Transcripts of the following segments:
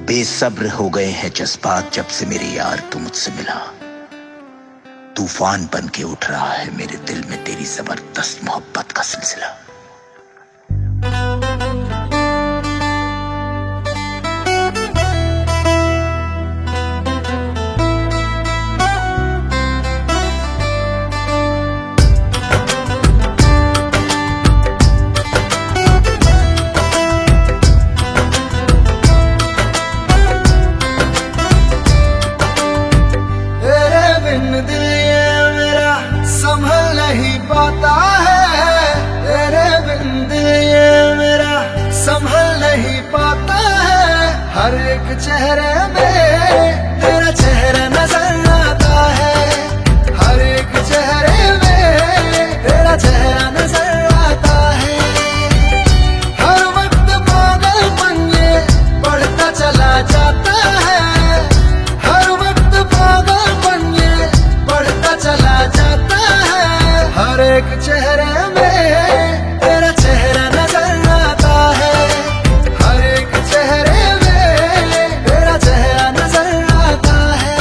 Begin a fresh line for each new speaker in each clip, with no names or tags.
बेसब्र हो गए हैं जज्बात जब से मेरे यार तू मुझसे मिला। तूफान बन के उठ रहा है मेरे दिल में तेरी जबरदस्त मोहब्बत का सिलसिला।
पाता है तेरे बिन दिल ये मेरा संभल नहीं पाता है। हर एक चेहरे में तेरा चेहरा नजर आता है। हर एक चेहरे में तेरा चेहरा नजर आता है। हर वक्त पागलपन ये बढ़ता चला जाता है। हर वक्त पागलपन ये बढ़ता चला जाता है। हर एक चेहरे में तेरा चेहरा नजर आता है। हर एक चेहरे में तेरा चेहरा नजर आता है।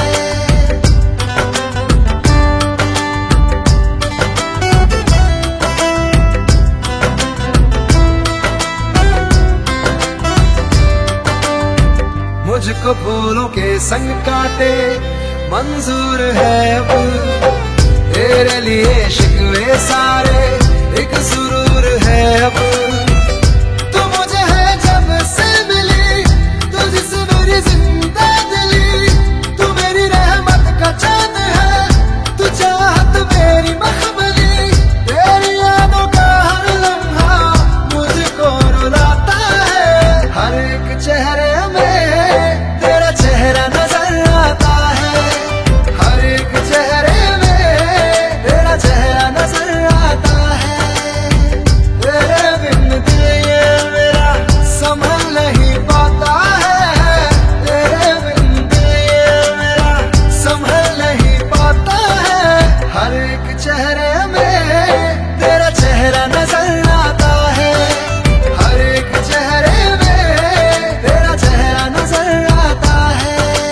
मुझको फूलों के संग काटे मंजूर है अब। तेरे लिए शिकवे सारे एक सुरूर है अब। तू मुझे है जब से मिली तुझसे मेरी जिंदा दिली। तू मेरी रहमत का चांद है। तू चाहत मेरी मखमली। तेरी यादों का हर लम्हा मुझको रुलाता है। हर एक चेहरे में तेरा चेहरा नजर आता है। हर एक चेहरे चेहरा नजर आता है। तेरे बिन दिल ये मेरा संभल नहीं पाता है। तेरे बिन दिल ये मेरा संभल नहीं पाता है। हर एक चेहरे में तेरा चेहरा नजर आता है। हर एक चेहरे में तेरा चेहरा नजर आता है।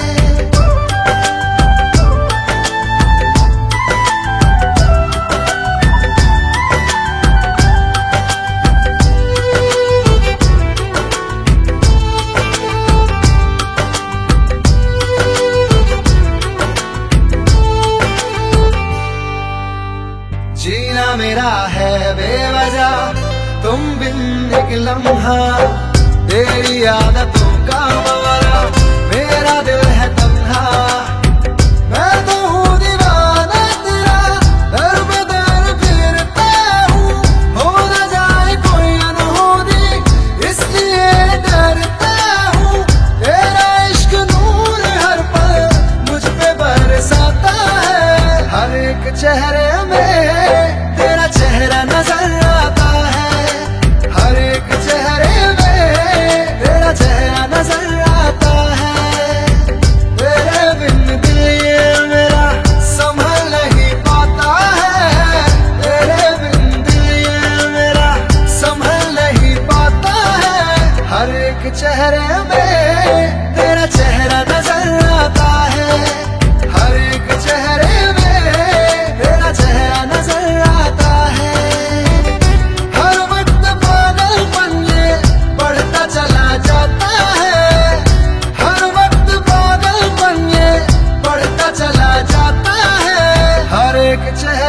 जीना मेरा है बेवजह तुम बिन एक लम्हा। तेरी आदतों का मारा मेरा दिल है तन्हा। मैं तो हूँ दीवाना तेरा दर बदर फिरता हूँ। हो न जाए कोई अनहोनी इसलिए डरता हूँ। तेरा इश्क नूर हर पल मुझ पे बरसाता है। हर एक चेहरे में तेरा चेहरा नजर आता है। हर एक चेहरे में तेरा चेहरा नजर आता है। तेरे बिन दिल ये मेरा संभल नहीं पाता है। तेरे बिन दिल ये मेरा संभल नहीं पाता है। हर एक चेहरे में तेरा चेहरा नजर आता है। हर एक चेहरे में तेरा चेहरा नजर आता है। हर वक्त पागलपन ये बढ़ता चला जाता है। हर वक्त पागलपन ये बढ़ता चला जाता है। हर एक चेहरा